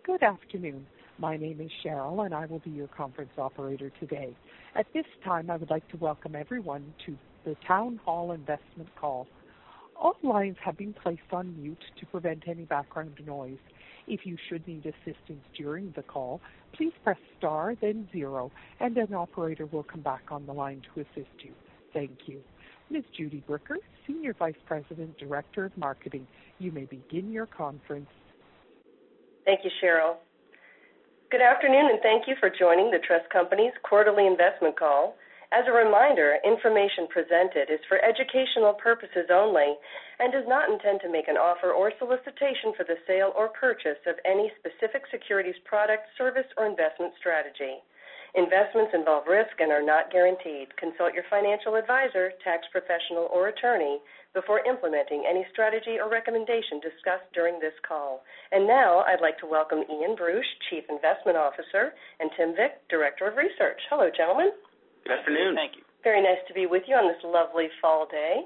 Good afternoon. My name is Cheryl, and I will be your conference operator today. At this time, I would like to welcome everyone to the Town Hall Investment Call. All lines have been placed on mute to prevent any background noise. If you should need assistance during the call, please press star, then 0, and an operator will come back on the line to assist you. Thank you. Ms. Judy Bricker, Senior Vice President, Director of Marketing, you may begin your conference. Thank you, Cheryl. Good afternoon, and thank you for joining the Trust Company's quarterly investment call. As a reminder, information presented is for educational purposes only and does not intend to make an offer or solicitation for the sale or purchase of any specific securities product, service, or investment strategy. Investments involve risk and are not guaranteed. Consult your financial advisor, tax professional, or attorney before implementing any strategy or recommendation discussed during this call. And now I'd like to welcome Ian Bruce, Chief Investment Officer, and Tim Vick, Director of Research. Hello, gentlemen. Good afternoon. Thank you. Very nice to be with you on this lovely fall day.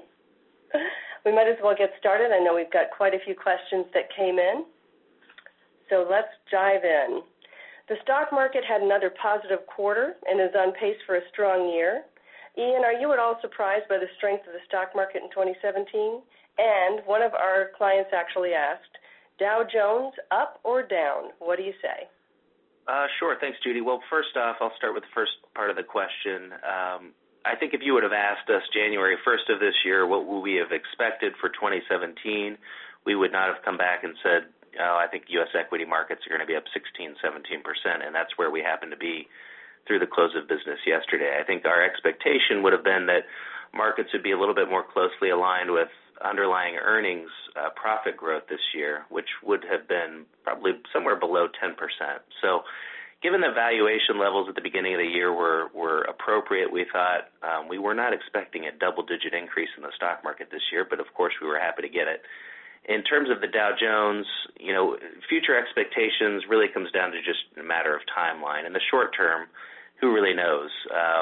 We might as well get started. I know we've got quite a few questions that came in. So let's dive in. The stock market had another positive quarter and is on pace for a strong year. Ian, are you at all surprised by the strength of the stock market in 2017? And one of our clients actually asked, Dow Jones up or down? What do you say? Sure. Thanks, Judy. Well, first off, I'll start with the first part of the question. I think if you would have asked us January 1st of this year what would we have expected for 2017, we would not have come back and said, I think U.S. equity markets are going to be up 16, 17%, and that's where we happen to be through the close of business yesterday. I think our expectation would have been that markets would be a little bit more closely aligned with underlying earnings profit growth this year, which would have been probably somewhere below 10%. So given that valuation levels at the beginning of the year were appropriate, we thought we were not expecting a double-digit increase in the stock market this year, but of course we were happy to get it. In terms of the Dow Jones, future expectations really comes down to just a matter of timeline. In the short term, who really knows?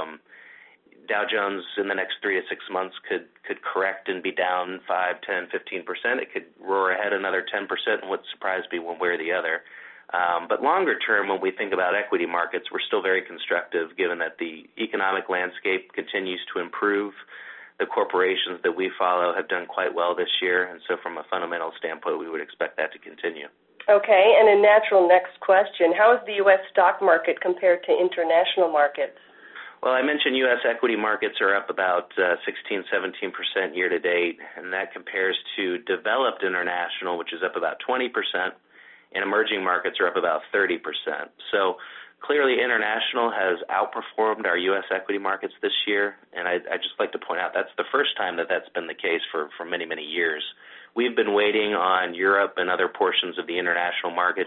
Dow Jones in the next 3 to 6 months could correct and be down 5, 10, 15%. It could roar ahead another 10% and would surprise me one way or the other. But longer term, when we think about equity markets, we're still very constructive given that the economic landscape continues to improve. The corporations that we follow have done quite well this year, and so from a fundamental standpoint, we would expect that to continue. Okay, and a natural next question. How is the U.S. stock market compared to international markets? Well, I mentioned U.S. equity markets are up about 16, 17% year to date, and that compares to developed international, which is up about 20%, and emerging markets are up about 30%. So clearly, international has outperformed our U.S. equity markets this year, and I'd just like to point out that's the first time that that's been the case for many, many years. We've been waiting on Europe and other portions of the international market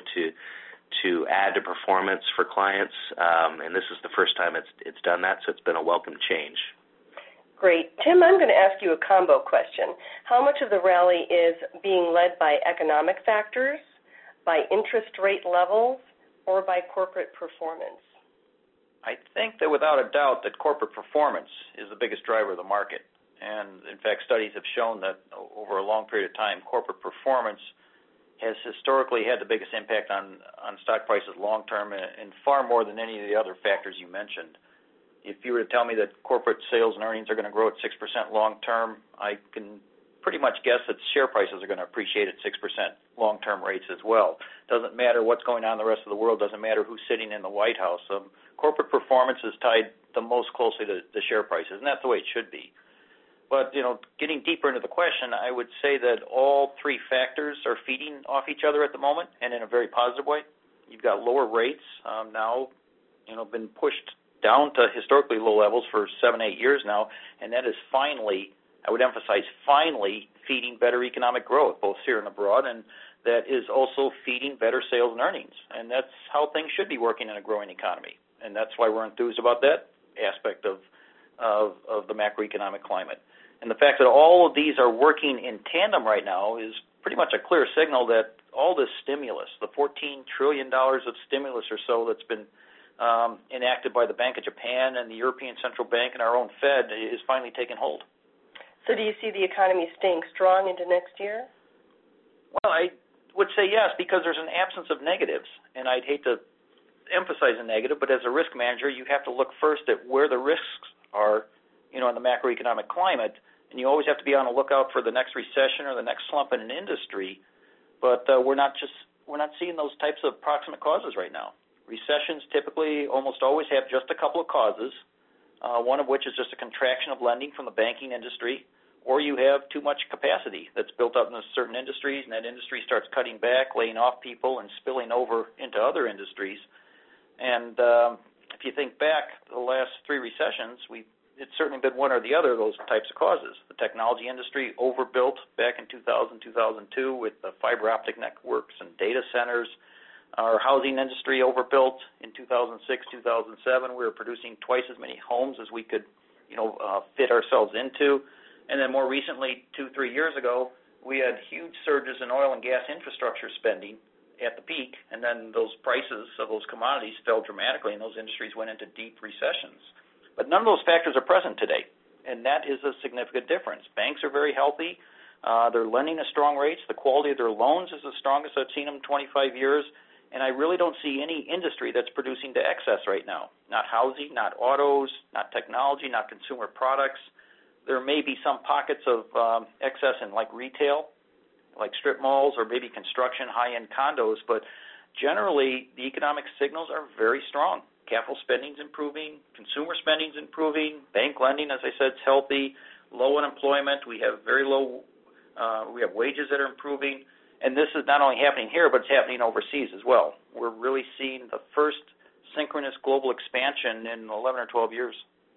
to add to performance for clients, and this is the first time it's done that, so it's been a welcome change. Great. Tim, I'm going to ask you a combo question. How much of the rally is being led by economic factors, by interest rate levels, or by corporate performance? I think that without a doubt that corporate performance is the biggest driver of the market. And in fact, studies have shown that over a long period of time, corporate performance has historically had the biggest impact on stock prices long term and far more than any of the other factors you mentioned. If you were to tell me that corporate sales and earnings are going to grow at 6% long term, I can pretty much guess that share prices are going to appreciate at 6% long-term rates as well. Doesn't matter what's going on in the rest of the world, doesn't matter who's sitting in the White House. Corporate performance is tied the most closely to the share prices, and that's the way it should be. But, getting deeper into the question, I would say that all three factors are feeding off each other at the moment, and in a very positive way. You've got lower rates now, been pushed down to historically low levels for 7, 8 years now, and that is finally, I would emphasize, finally feeding better economic growth, both here and abroad, and that is also feeding better sales and earnings. And that's how things should be working in a growing economy. And that's why we're enthused about that aspect of the macroeconomic climate. And the fact that all of these are working in tandem right now is pretty much a clear signal that all this stimulus, the $14 trillion of stimulus or so that's been enacted by the Bank of Japan and the European Central Bank and our own Fed, is finally taking hold. So do you see the economy staying strong into next year? Well, would say yes, because there's an absence of negatives, and I'd hate to emphasize a negative, but as a risk manager, you have to look first at where the risks are, in the macroeconomic climate, and you always have to be on the lookout for the next recession or the next slump in an industry. But we're not seeing those types of proximate causes right now. Recessions typically almost always have just a couple of causes, one of which is just a contraction of lending from the banking industry, or you have too much capacity that's built up in certain industries, and that industry starts cutting back, laying off people, and spilling over into other industries. And if you think back the last three recessions, it's certainly been one or the other of those types of causes. The technology industry overbuilt back in 2000, 2002 with the fiber optic networks and data centers. Our housing industry overbuilt in 2006, 2007. We were producing twice as many homes as we could, fit ourselves into. And then more recently, 2-3 years ago, we had huge surges in oil and gas infrastructure spending at the peak, and then those prices of those commodities fell dramatically, and those industries went into deep recessions. But none of those factors are present today, and that is a significant difference. Banks are very healthy. They're lending at strong rates. The quality of their loans is the strongest I've seen in 25 years, and I really don't see any industry that's producing to excess right now. Not housing, not autos, not technology, not consumer products. There may be some pockets of excess in like retail, like strip malls, or maybe construction, high-end condos, but generally the economic signals are very strong. Capital spending's improving, consumer spending's improving, bank lending, as I said, is healthy, low unemployment, we have very low, we have wages that are improving, and this is not only happening here, but it's happening overseas as well. We're really seeing the first synchronous global expansion in 11 or 12 years.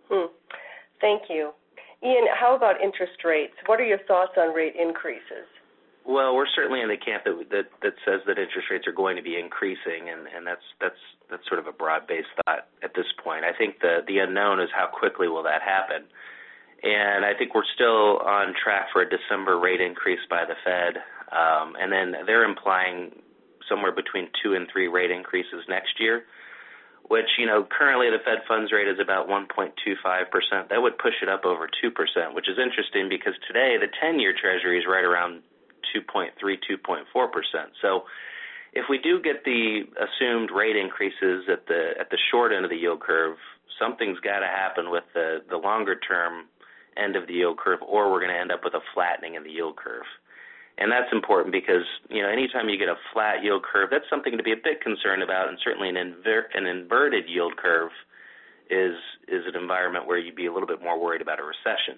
Thank you. Ian, how about interest rates? What are your thoughts on rate increases? Well, we're certainly in the camp that says that interest rates are going to be increasing, and that's sort of a broad-based thought at this point. I think the unknown is how quickly will that happen. And I think we're still on track for a December rate increase by the Fed, and then they're implying somewhere between 2 and 3 rate increases next year, which, currently the Fed funds rate is about 1.25%. That would push it up over 2%, which is interesting because today the 10-year Treasury is right around 2.3, 2.4%. So if we do get the assumed rate increases at the short end of the yield curve, something's got to happen with the longer-term end of the yield curve, or we're going to end up with a flattening in the yield curve. And that's important because, anytime you get a flat yield curve, that's something to be a bit concerned about, and certainly an inverted yield curve is an environment where you'd be a little bit more worried about a recession.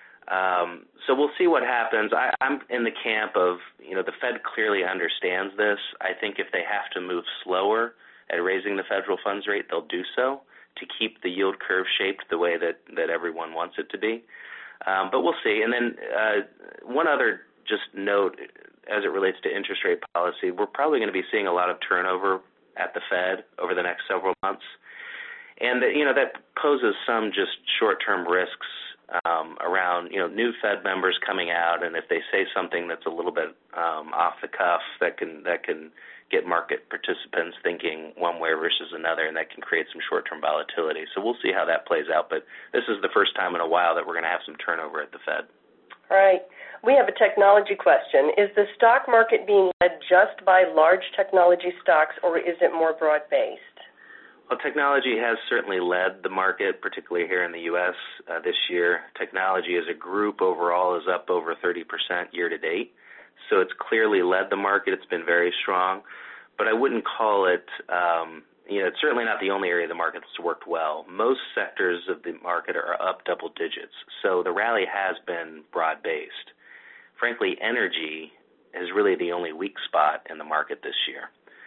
So we'll see what happens. I'm in the camp of, the Fed clearly understands this. I think if they have to move slower at raising the federal funds rate, they'll do so to keep the yield curve shaped the way that everyone wants it to be. But we'll see. And then one other just note as it relates to interest rate policy, we're probably going to be seeing a lot of turnover at the Fed over the next several months. And, that poses some just short-term risks around, new Fed members coming out, and if they say something that's a little bit off the cuff, that can get market participants thinking one way versus another, and that can create some short-term volatility. So we'll see how that plays out, but this is the first time in a while that we're going to have some turnover at the Fed. All right. We have a technology question. Is the stock market being led just by large technology stocks, or is it more broad-based? Well, technology has certainly led the market, particularly here in the U.S. This year. Technology as a group overall is up over 30% year to date. So it's clearly led the market. It's been very strong. But I wouldn't call it, it's certainly not the only area of the market that's worked well. Most sectors of the market are up double digits. So the rally has been broad-based. Frankly, energy is really the only weak spot in the market this year.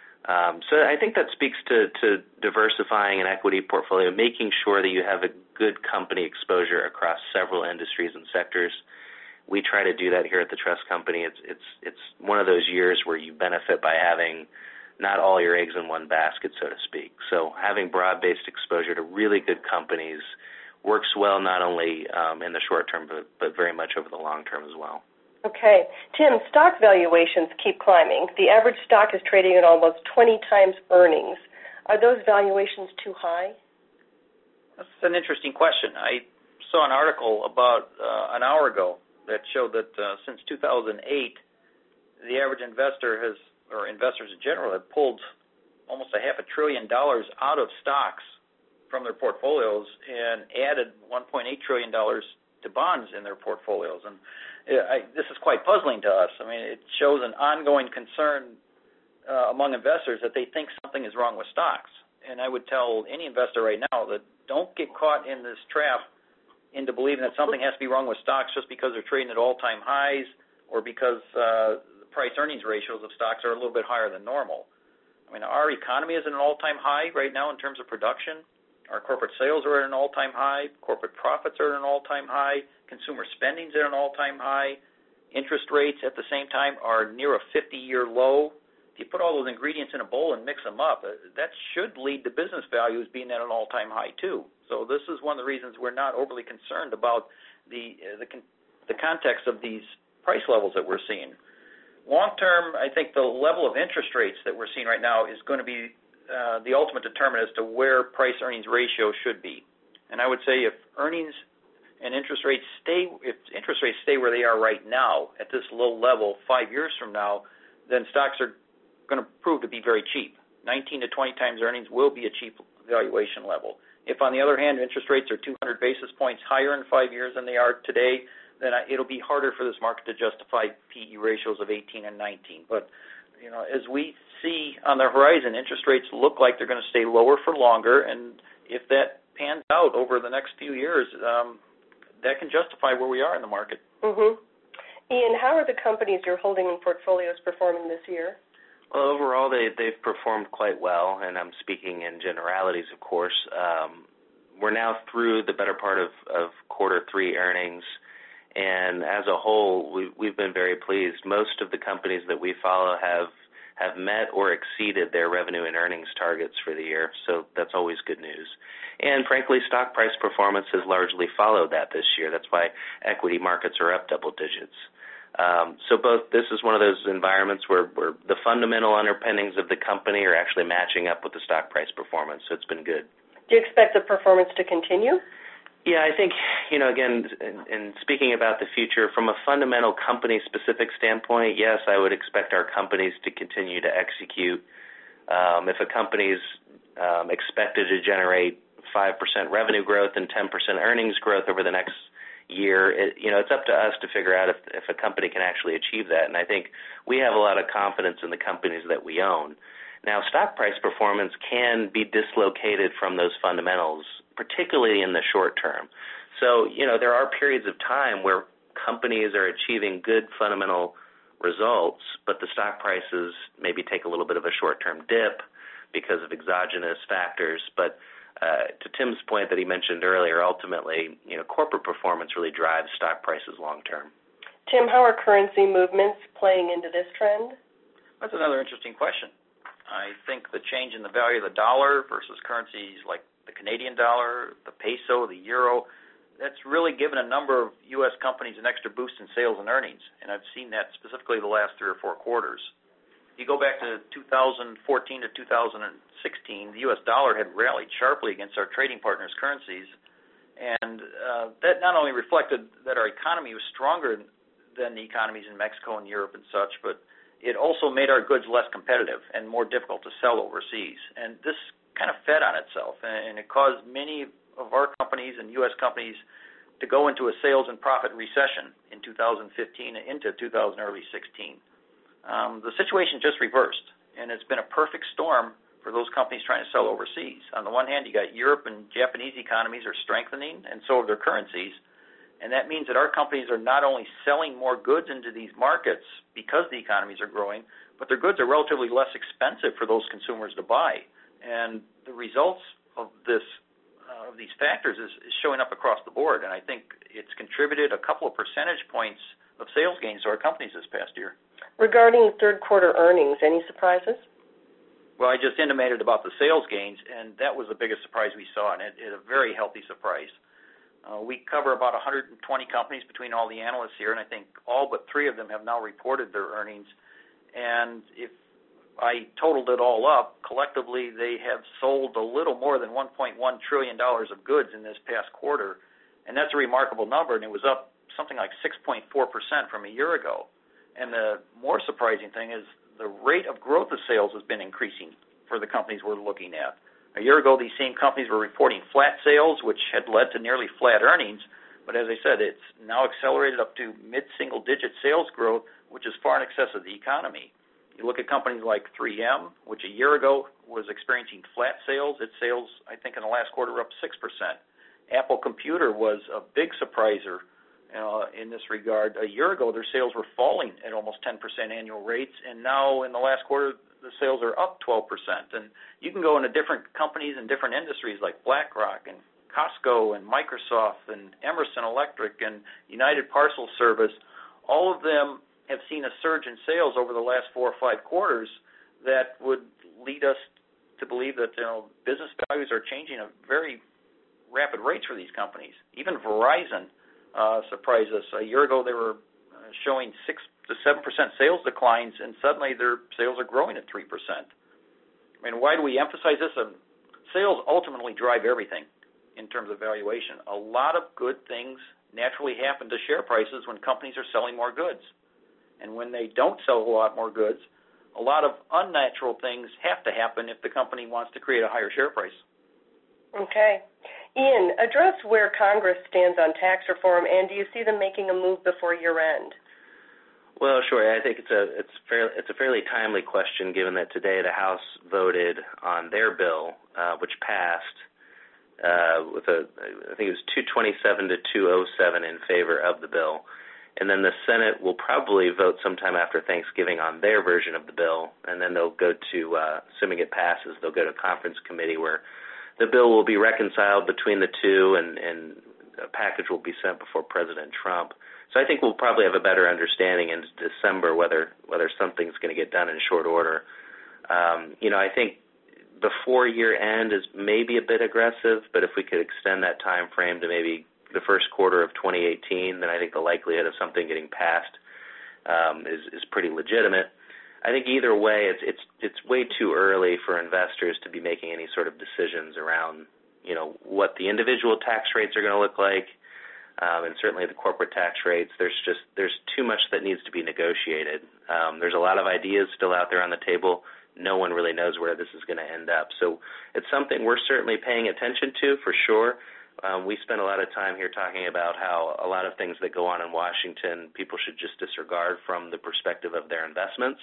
So I think that speaks to diversifying an equity portfolio, making sure that you have a good company exposure across several industries and sectors. We try to do that here at the Trust Company. It's one of those years where you benefit by having not all your eggs in one basket, so to speak. So having broad-based exposure to really good companies works well not only in the short term but very much over the long term as well. Okay. Tim, stock valuations keep climbing. The average stock is trading at almost 20 times earnings. Are those valuations too high? That's an interesting question. I saw an article about an hour ago that showed that since 2008, the average investor has or investors in general, have pulled almost $500 billion out of stocks from their portfolios and added $1.8 trillion to bonds in their portfolios. And this is quite puzzling to us. I mean, it shows an ongoing concern among investors that they think something is wrong with stocks. And I would tell any investor right now that don't get caught in this trap into believing that something has to be wrong with stocks just because they're trading at all-time highs or because the price-earnings ratios of stocks are a little bit higher than normal. I mean, our economy is at an all-time high right now in terms of production. Our corporate sales are at an all-time high. Corporate profits are at an all-time high. Consumer spending is at an all-time high. Interest rates at the same time are near a 50-year low. If you put all those ingredients in a bowl and mix them up, that should lead to business values being at an all-time high too. So this is one of the reasons we're not overly concerned about the context of these price levels that we're seeing. Long term, I think the level of interest rates that we're seeing right now is going to be the ultimate determinant as to where price-earnings ratio should be. And I would say if earnings and interest rates stay where they are right now at this low level 5 years from now, then stocks are going to prove to be very cheap. 19 to 20 times earnings will be a cheap valuation level. If, on the other hand, interest rates are 200 basis points higher in 5 years than they are today, then it'll be harder for this market to justify PE ratios of 18 and 19. But as we see on the horizon, interest rates look like they're going to stay lower for longer, and if that pans out over the next few years, that can justify where we are in the market. Mm-hmm. Ian, how are the companies you're holding in portfolios performing this year? Well, overall, they've performed quite well, and I'm speaking in generalities, of course. We're now through the better part of quarter three earnings, and as a whole, we've been very pleased. Most of the companies that we follow have met or exceeded their revenue and earnings targets for the year, so that's always good news. And frankly, stock price performance has largely followed that this year. That's why equity markets are up double digits. So this is one of those environments where the fundamental underpinnings of the company are actually matching up with the stock price performance, so it's been good. Do you expect the performance to continue? Yeah, I think, again, in speaking about the future, from a fundamental company-specific standpoint, yes, I would expect our companies to continue to execute. If a company's expected to generate 5% revenue growth and 10% earnings growth over the next year, it's up to us to figure out if a company can actually achieve that. And I think we have a lot of confidence in the companies that we own. Now, stock price performance can be dislocated from those fundamentals, particularly in the short term. So, there are periods of time where companies are achieving good fundamental results, but the stock prices maybe take a little bit of a short-term dip because of exogenous factors. But to Tim's point that he mentioned earlier, ultimately, corporate performance really drives stock prices long-term. Tim, how are currency movements playing into this trend? That's another interesting question. I think the change in the value of the dollar versus currencies like the Canadian dollar, the peso, the euro, that's really given a number of U.S. companies an extra boost in sales and earnings, and I've seen that specifically the last 3 or 4 quarters. If you go back to 2014 to 2016, the U.S. dollar had rallied sharply against our trading partners' currencies, and that not only reflected that our economy was stronger than the economies in Mexico and Europe and such, but it also made our goods less competitive and more difficult to sell overseas. And this kind of fed on itself, and it caused many of our companies and U.S. companies to go into a sales and profit recession in 2015 and into 2016. The situation just reversed, and it's been a perfect storm for those companies trying to sell overseas. On the one hand, you got Europe and Japanese economies are strengthening, and so are their currencies. And that means that our companies are not only selling more goods into these markets because the economies are growing, but their goods are relatively less expensive for those consumers to buy. And the results of these factors is showing up across the board. And I think it's contributed a couple of percentage points of sales gains to our companies this past year. Regarding third quarter earnings, any surprises? Well, I just intimated about the sales gains, and that was the biggest surprise we saw, and it's a very healthy surprise. We cover about 120 companies between all the analysts here, and I think all but 3 of them have now reported their earnings. And if I totaled it all up, collectively they have sold a little more than $1.1 trillion of goods in this past quarter, and that's a remarkable number, and it was up something like 6.4% from a year ago. And the more surprising thing is the rate of growth of sales has been increasing for the companies we're looking at. A year ago, these same companies were reporting flat sales, which had led to nearly flat earnings. But as I said, it's now accelerated up to mid-single-digit sales growth, which is far in excess of the economy. You look at companies like 3M, which a year ago was experiencing flat sales. Its sales, I think, in the last quarter were up 6%. Apple Computer was a big surpriser in this regard. A year ago, their sales were falling at almost 10% annual rates, and now in the last quarter, the sales are up 12%. And you can go into different companies and different industries like BlackRock and Costco and Microsoft and Emerson Electric and United Parcel Service. All of them have seen a surge in sales over the last 4 or 5 quarters that would lead us to believe that business values are changing at very rapid rates for these companies. Even Verizon surprised us. A year ago, they were showing 6 to 7% sales declines, and suddenly their sales are growing at 3%. I mean, why do we emphasize this? Sales ultimately drive everything in terms of valuation. A lot of good things naturally happen to share prices when companies are selling more goods. And when they don't sell a lot more goods, a lot of unnatural things have to happen if the company wants to create a higher share price. Okay. Ian, address where Congress stands on tax reform, and do you see them making a move before year end? Well, sure. I think it's a fairly timely question, given that today the House voted on their bill, which passed with I think it was 227 to 207 in favor of the bill. And then the Senate will probably vote sometime after Thanksgiving on their version of the bill, and then they'll go to, assuming it passes, they'll go to conference committee where the bill will be reconciled between the two, and a package will be sent before President Trump. So I think we'll probably have a better understanding in December whether something's going to get done in short order. I think before year end is maybe a bit aggressive, but if we could extend that time frame to maybe the first quarter of 2018, then I think the likelihood of something getting passed is pretty legitimate. I think either way, it's way too early for investors to be making any sort of decisions around, what the individual tax rates are going to look like, and certainly the corporate tax rates. There's too much that needs to be negotiated. There's a lot of ideas still out there on the table. No one really knows where this is going to end up. So it's something we're certainly paying attention to for sure. We spend a lot of time here talking about how a lot of things that go on in Washington, people should just disregard from the perspective of their investments.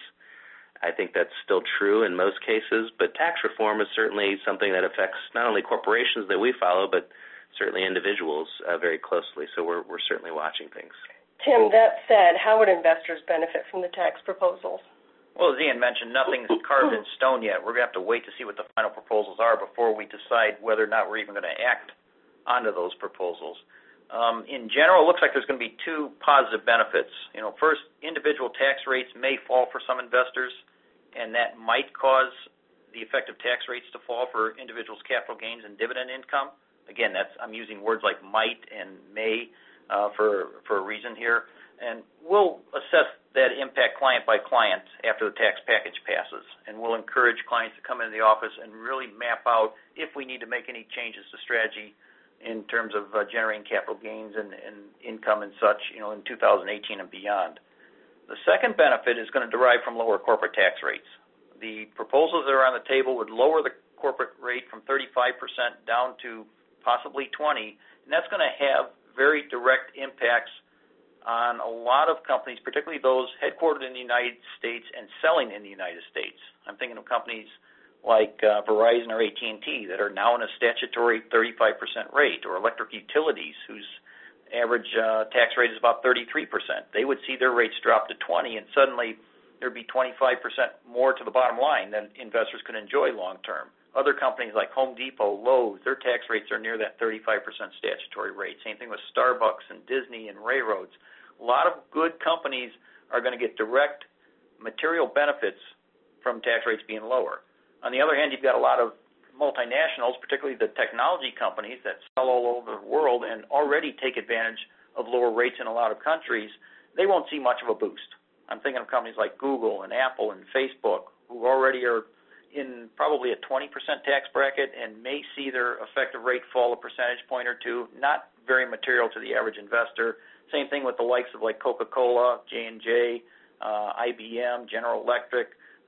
I think that's still true in most cases, but tax reform is certainly something that affects not only corporations that we follow, but certainly individuals very closely. So we're certainly watching things. Tim, that said, how would investors benefit from the tax proposals? Well, as Ian mentioned, nothing's carved in stone yet. We're going to have to wait to see what the final proposals are before we decide whether or not we're even going to act onto those proposals. In general, it looks like there's going to be 2 positive benefits. First, individual tax rates may fall for some investors, and that might cause the effective tax rates to fall for individuals' capital gains and dividend income. Again, I'm using words like might and may for a reason here. And we'll assess that impact client by client after the tax package passes, and we'll encourage clients to come into the office and really map out if we need to make any changes to strategy in terms of generating capital gains and income and such, in 2018 and beyond. The second benefit is going to derive from lower corporate tax rates. The proposals that are on the table would lower the corporate rate from 35% down to possibly 20%, and that's going to have very direct impacts on a lot of companies, particularly those headquartered in the United States and selling in the United States. I'm thinking of companies like Verizon or AT&T that are now in a statutory 35% rate, or electric utilities whose average tax rate is about 33%. They would see their rates drop to 20%, and suddenly there'd be 25% more to the bottom line that investors could enjoy long term. Other companies like Home Depot, Lowe's, their tax rates are near that 35% statutory rate. Same thing with Starbucks and Disney and railroads. A lot of good companies are going to get direct material benefits from tax rates being lower. On the other hand, you've got a lot of multinationals, particularly the technology companies that sell all over the world and already take advantage of lower rates in a lot of countries. They won't see much of a boost. I'm thinking of companies like Google and Apple and Facebook, who already are in probably a 20% tax bracket and may see their effective rate fall a percentage point or 2, not very material to the average investor. Same thing with the likes of like Coca-Cola, J&J, IBM, General Electric.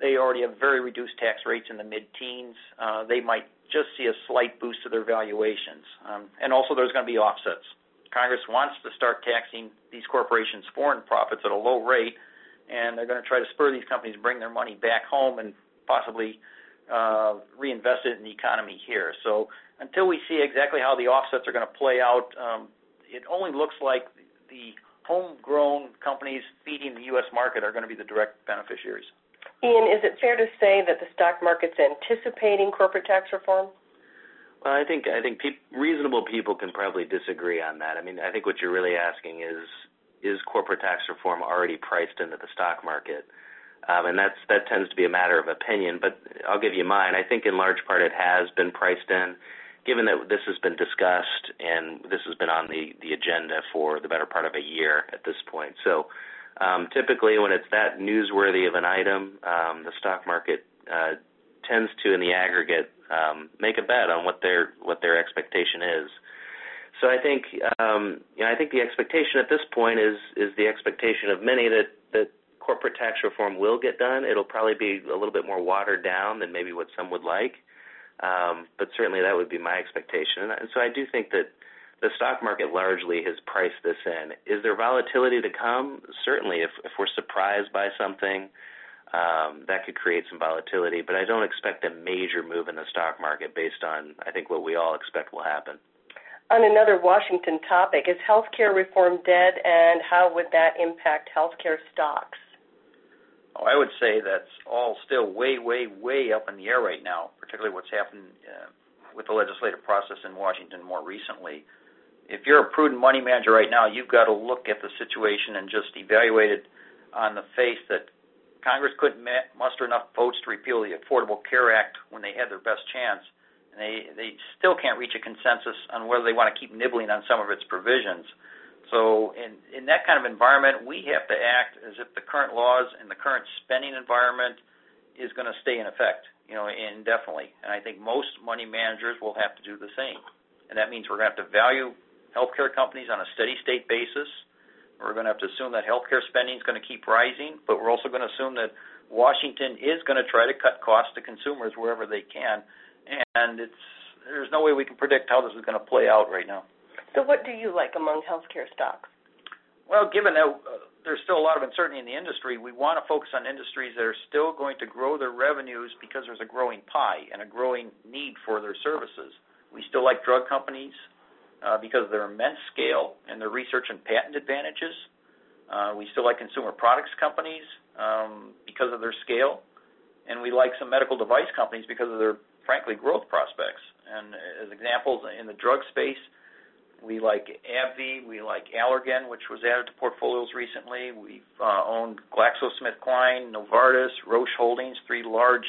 they already have very reduced tax rates in the mid-teens. They might just see a slight boost to their valuations. And also there's going to be offsets. Congress wants to start taxing these corporations' foreign profits at a low rate, and they're going to try to spur these companies to bring their money back home and possibly reinvest it in the economy here. So until we see exactly how the offsets are going to play out, it only looks like the homegrown companies feeding the U.S. market are going to be the direct beneficiaries. Ian, is it fair to say that the stock market's anticipating corporate tax reform? Well, I think reasonable people can probably disagree on that. I mean, I think what you're really asking is corporate tax reform already priced into the stock market? And that tends to be a matter of opinion, but I'll give you mine. I think in large part it has been priced in, given that this has been discussed and this has been on the agenda for the better part of a year at this point. So typically when it's that newsworthy of an item, the stock market tends to, in the aggregate, make a bet on what their expectation is. So I think I think the expectation at this point is the expectation of many that corporate tax reform will get done. It'll probably be a little bit more watered down than maybe what some would like, but certainly that would be my expectation. And so I do think that the stock market largely has priced this in. Is there volatility to come? Certainly, if we're surprised by something, that could create some volatility, but I don't expect a major move in the stock market based on, I think, what we all expect will happen. On another Washington topic, is healthcare reform dead, and how would that impact healthcare stocks? Oh, I would say that's all still way, way, way up in the air right now, particularly what's happened with the legislative process in Washington more recently. If you're a prudent money manager right now, you've got to look at the situation and just evaluate it on the face that Congress couldn't muster enough votes to repeal the Affordable Care Act when they had their best chance, and they still can't reach a consensus on whether they want to keep nibbling on some of its provisions. So in that kind of environment, we have to act as if the current laws and the current spending environment is going to stay in effect, indefinitely. And I think most money managers will have to do the same. And that means we're going to have to value healthcare companies on a steady state basis. We're going to have to assume that healthcare spending is going to keep rising, but we're also going to assume that Washington is going to try to cut costs to consumers wherever they can. And there's no way we can predict how this is going to play out right now. So what do you like among healthcare stocks? Well, given that there's still a lot of uncertainty in the industry, we want to focus on industries that are still going to grow their revenues because there's a growing pie and a growing need for their services. We still like drug companies because of their immense scale and their research and patent advantages. We still like consumer products companies because of their scale. And we like some medical device companies because of their, frankly, growth prospects. And as examples in the drug space, we like AbbVie, we like Allergan, which was added to portfolios recently. We've owned GlaxoSmithKline, Novartis, Roche Holdings, 3 large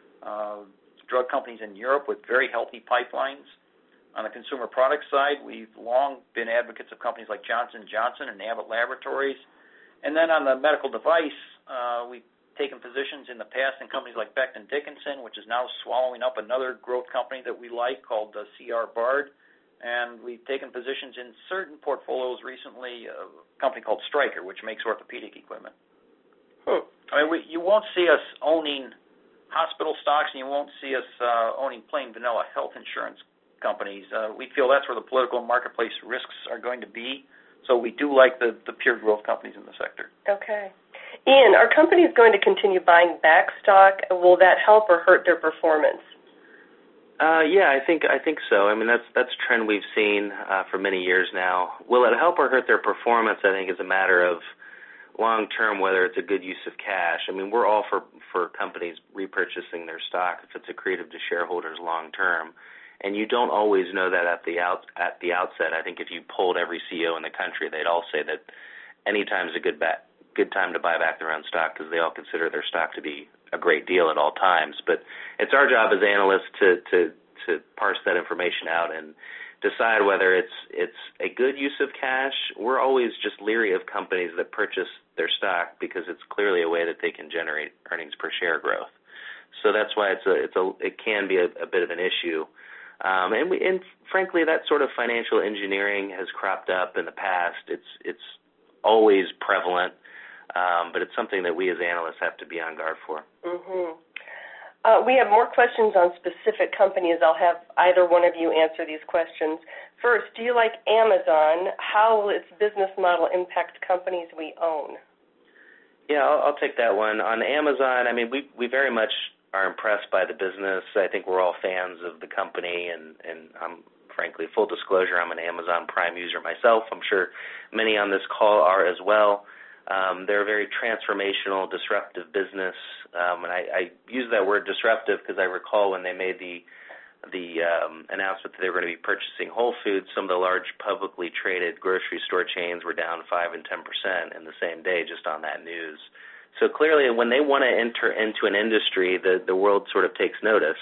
drug companies in Europe with very healthy pipelines. On the consumer product side, we've long been advocates of companies like Johnson & Johnson and Abbott Laboratories. And then on the medical device, we've taken positions in the past in companies like Becton Dickinson, which is now swallowing up another growth company that we like called C.R. Bard. And we've taken positions in certain portfolios recently, a company called Stryker, which makes orthopedic equipment. I mean, you won't see us owning hospital stocks, and you won't see us owning plain vanilla health insurance companies. We feel that's where the political and marketplace risks are going to be. So we do like the pure growth companies in the sector. Okay. Ian, are companies going to continue buying back stock? Will that help or hurt their performance? Yeah, I think so. I mean, that's a trend we've seen for many years now. Will it help or hurt their performance? I think is a matter of long term whether it's a good use of cash. I mean, we're all for companies repurchasing their stock if it's accretive to shareholders long term, and you don't always know that at the outset. I think if you polled every CEO in the country, they'd all say that any time is a good time to buy back their own stock because they all consider their stock to be a great deal at all times. But it's our job as analysts to parse that information out and decide whether it's a good use of cash. We're always just leery of companies that purchase their stock because it's clearly a way that they can generate earnings per share growth. So that's why it can be a bit of an issue. And frankly, that sort of financial engineering has cropped up in the past. It's always prevalent. but it's something that we as analysts have to be on guard for. Mm-hmm. We have more questions on specific companies. I'll have either one of you answer these questions. First, do you like Amazon? How will its business model impact companies we own? Yeah, I'll take that one. On Amazon, I mean, we very much are impressed by the business. I think we're all fans of the company, and I'm frankly, full disclosure, I'm an Amazon Prime user myself. I'm sure many on this call are as well. They're a very transformational, disruptive business, and I use that word disruptive because I recall when they made the announcement that they were going to be purchasing Whole Foods, some of the large publicly traded grocery store chains were down 5 and 10% in the same day just on that news. So clearly when they want to enter into an industry, the world sort of takes notice.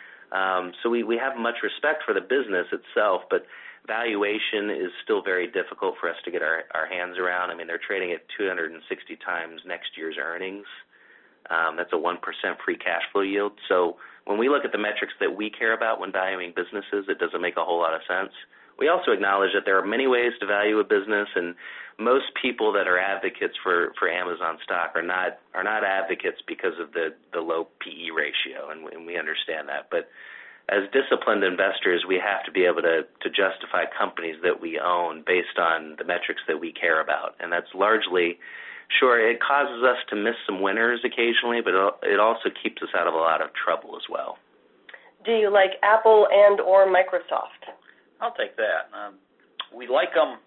So we have much respect for the business itself, but valuation is still very difficult for us to get our hands around. I mean, they're trading at 260 times next year's earnings. That's a 1% free cash flow yield. So when we look at the metrics that we care about when valuing businesses, it doesn't make a whole lot of sense. We also acknowledge that there are many ways to value a business, and most people that are advocates for Amazon stock are not advocates because of the low PE ratio, and we understand that. But as disciplined investors, we have to be able to justify companies that we own based on the metrics that we care about, and that's largely, sure, it causes us to miss some winners occasionally, but it also keeps us out of a lot of trouble as well. Do you like Apple and or Microsoft? I'll take that. We like them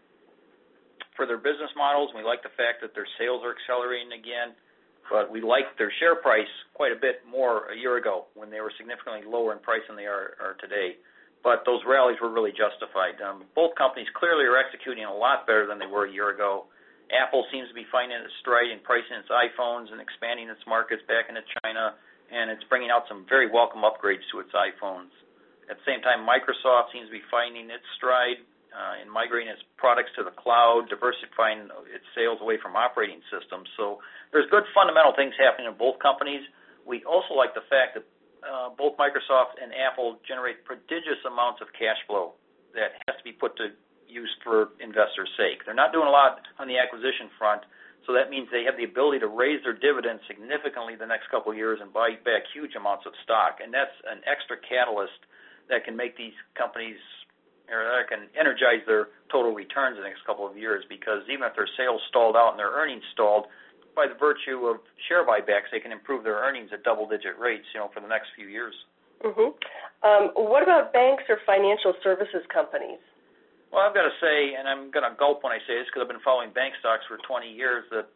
for their business models, and we like the fact that their sales are accelerating again, but we like their share price quite a bit more a year ago when they were significantly lower in price than they are today. But those rallies were really justified. Both companies clearly are executing a lot better than they were a year ago. Apple seems to be finding its stride in pricing its iPhones and expanding its markets back into China, and it's bringing out some very welcome upgrades to its iPhones. At the same time, Microsoft seems to be finding its stride in migrating its products to the cloud, diversifying its sales away from operating systems. So there's good fundamental things happening in both companies. We also like the fact that both Microsoft and Apple generate prodigious amounts of cash flow that has to be put to use for investors' sake. They're not doing a lot on the acquisition front, so that means they have the ability to raise their dividends significantly the next couple of years and buy back huge amounts of stock, and that's an extra catalyst that can make these companies, or that can energize their total returns in the next couple of years, because even if their sales stalled out and their earnings stalled, by the virtue of share buybacks, they can improve their earnings at double-digit rates, for the next few years. Mm-hmm. What about banks or financial services companies? Well, I've got to say, and I'm going to gulp when I say this because I've been following bank stocks for 20 years, that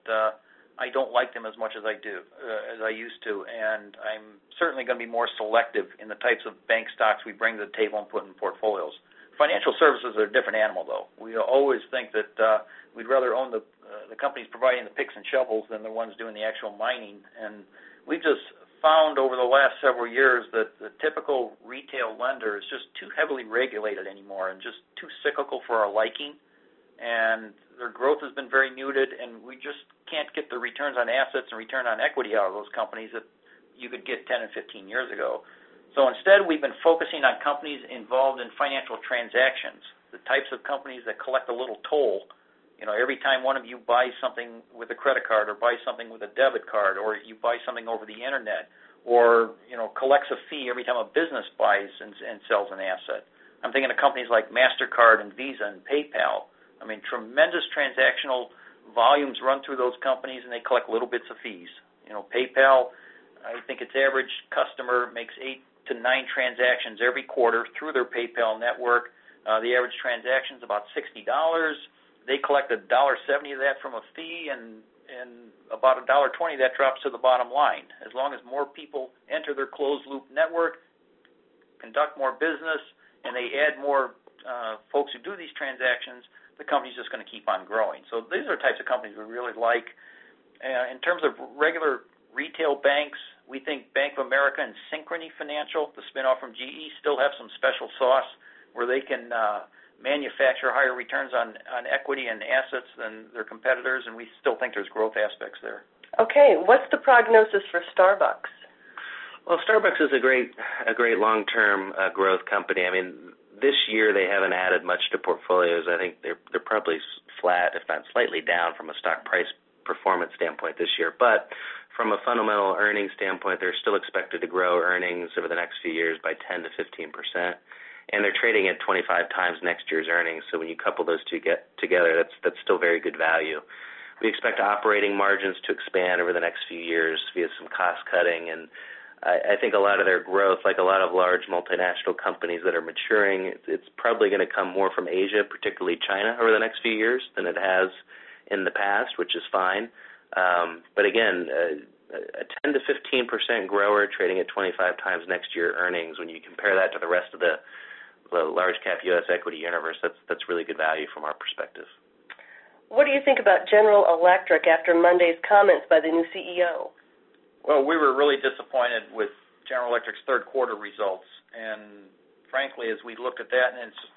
I don't like them as much as I used to, and I'm certainly going to be more selective in the types of bank stocks we bring to the table and put in portfolios. Financial services are a different animal, though. We always think that we'd rather own the companies providing the picks and shovels than the ones doing the actual mining, and we've just found over the last several years that the typical retail lender is just too heavily regulated anymore and just too cyclical for our liking, and their growth has been very muted, and we just can't get the returns on assets and return on equity out of those companies that you could get 10 and 15 years ago. So instead, we've been focusing on companies involved in financial transactions, the types of companies that collect a little toll. Every time one of you buys something with a credit card or buys something with a debit card, or you buy something over the Internet, or collects a fee every time a business buys and sells an asset. I'm thinking of companies like MasterCard and Visa and PayPal. I mean, tremendous transactional volumes run through those companies, and they collect little bits of fees. PayPal, I think its average customer makes 8 to 9 transactions every quarter through their PayPal network. The average transaction is about $60. They collect $1.70 of that from a fee, and about $1.20 that drops to the bottom line. As long as more people enter their closed-loop network, conduct more business, and they add more folks who do these transactions, the company's just going to keep on growing. So these are the types of companies we really like. In terms of regular retail banks, we think Bank of America and Synchrony Financial, the spinoff from GE, still have some special sauce where they can manufacture higher returns on equity and assets than their competitors, and we still think there's growth aspects there. Okay, what's the prognosis for Starbucks? Well, Starbucks is a great long-term growth company. I mean, this year they haven't added much to portfolios. I think they're probably flat, if not slightly down from a stock price performance standpoint this year. But from a fundamental earnings standpoint, they're still expected to grow earnings over the next few years by 10 to 15%. And they're trading at 25 times next year's earnings. So when you couple those two together, that's still very good value. We expect operating margins to expand over the next few years via some cost cutting. And I think a lot of their growth, like a lot of large multinational companies that are maturing, it's probably going to come more from Asia, particularly China, over the next few years than it has in the past, which is fine. But again, a 10 to 15% grower trading at 25 times next year earnings, when you compare that to the rest of the large cap U.S. equity universe, that's really good value from our perspective. What do you think about General Electric after Monday's comments by the new CEO? Well, we were really disappointed with General Electric's third quarter results, and frankly, as we looked at that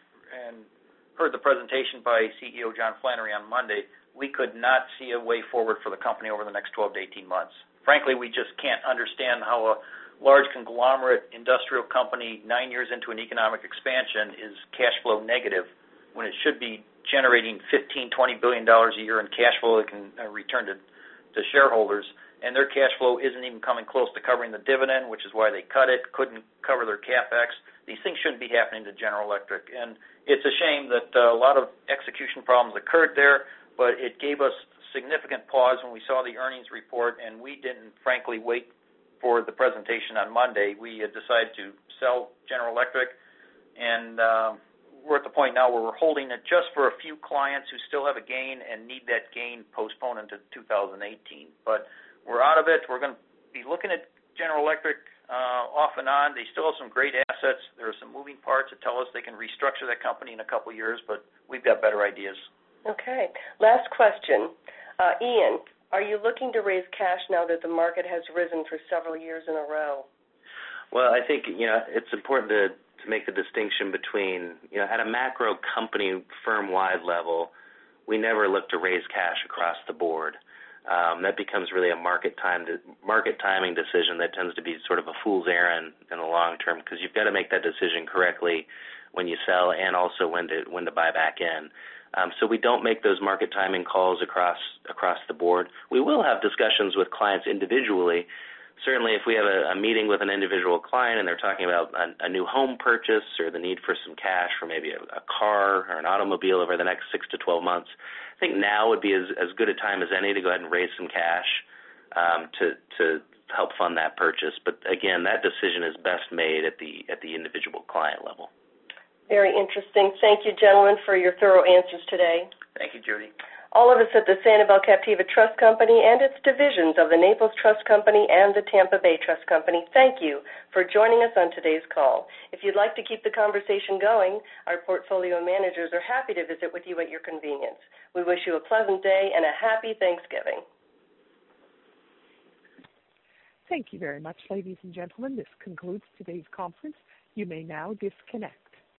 and heard the presentation by CEO John Flannery on Monday, we could not see a way forward for the company over the next 12 to 18 months. Frankly, we just can't understand how a large conglomerate industrial company 9 years into an economic expansion is cash flow negative when it should be generating $15-20 billion a year in cash flow that can return to shareholders. And their cash flow isn't even coming close to covering the dividend, which is why they cut it, couldn't cover their CapEx. These things shouldn't be happening to General Electric. And it's a shame that a lot of execution problems occurred there, but it gave us significant pause when we saw the earnings report, and we didn't, frankly, wait for the presentation on Monday. We decided to sell General Electric, and we're at the point now where we're holding it just for a few clients who still have a gain and need that gain postponed into 2018. But we're out of it. We're going to be looking at General Electric off and on. They still have some great assets. There are some moving parts that tell us they can restructure that company in a couple of years, but we've got better ideas. Okay. Last question. Ian, are you looking to raise cash now that the market has risen for several years in a row? Well, I think it's important to make the distinction between, at a macro company firm-wide level, we never look to raise cash across the board. That becomes really a market timing decision that tends to be sort of a fool's errand in the long term, because you've got to make that decision correctly when you sell and also when to buy back in. So we don't make those market timing calls across the board. We will have discussions with clients individually. Certainly if we have a meeting with an individual client and they're talking about a new home purchase or the need for some cash for maybe a car or an automobile over the next 6 to 12 months, I think now would be as good a time as any to go ahead and raise some cash to help fund that purchase. But again, that decision is best made at the individual client level. Very interesting. Thank you, gentlemen, for your thorough answers today. Thank you, Judy. All of us at the Sanibel Captiva Trust Company and its divisions of the Naples Trust Company and the Tampa Bay Trust Company, thank you for joining us on today's call. If you'd like to keep the conversation going, our portfolio managers are happy to visit with you at your convenience. We wish you a pleasant day and a happy Thanksgiving. Thank you very much, ladies and gentlemen. This concludes today's conference. You may now disconnect.